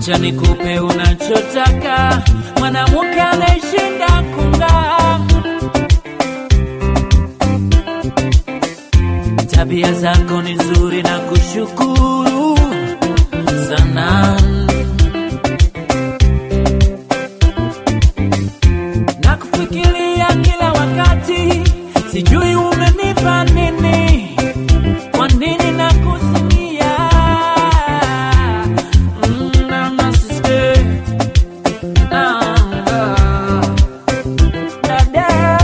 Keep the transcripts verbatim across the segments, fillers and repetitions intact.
acha nikupe unachotaka, mwanamke anayeshinda kung'aa. Tabia zako ni nzuri na kushukuru sana, na kufikiria kila wakati, sijui umenipa nini, kwa nini nakusimia. Mm, mama sister, ah, ah, dada,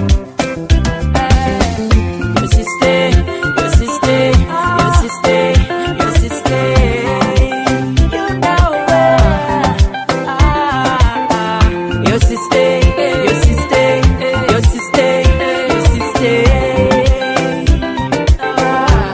eh, your sister, your sister, your sister, your sister, you know where, ah, ah, your sister, your sister, your sister, your sister, ah.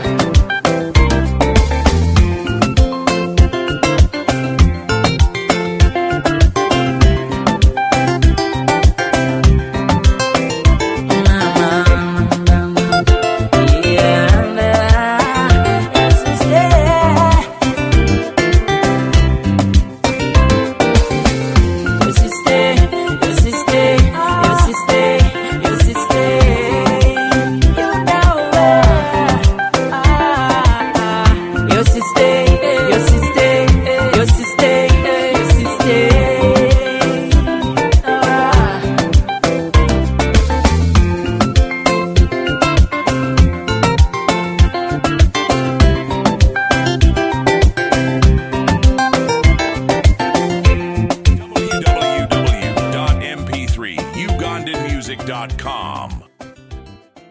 w w w dot m p three ugandan music dot com